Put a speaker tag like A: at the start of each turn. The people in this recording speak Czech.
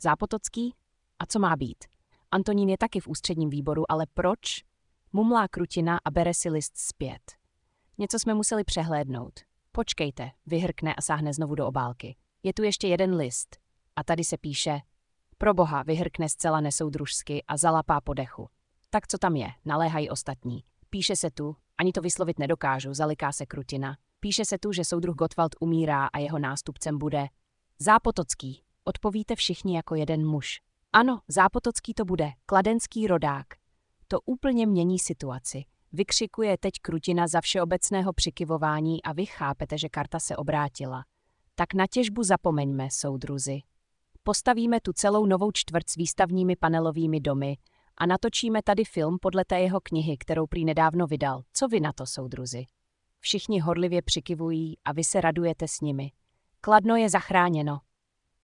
A: Zápotocký? A co má být? Antonín je taky v ústředním výboru, ale proč? Mumlá Krutina a bere si list zpět. Něco jsme museli přehlédnout. Počkejte, vyhrkne a sáhne znovu do obálky. Je tu ještě jeden list. A tady se píše: Proboha, vyhrkne zcela nesoudružsky a zalapá po dechu. Tak co tam je? Naléhají ostatní. Píše se tu, ani to vyslovit nedokážu, zaliká se Krutina. Píše se tu, že soudruh Gottwald umírá a jeho nástupcem bude Zápotocký. Odpovíte všichni jako jeden muž. Ano, Zápotocký to bude, kladenský rodák. To úplně mění situaci. Vykřikuje teď Krutina za všeobecného přikyvování a vy chápete, že karta se obrátila. Tak na těžbu zapomeňme, soudruzi. Postavíme tu celou novou čtvrť s výstavními panelovými domy a natočíme tady film podle té jeho knihy, kterou prý nedávno vydal. Co vy na to, soudruzi? Všichni horlivě přikyvují a vy se radujete s nimi. Kladno je zachráněno.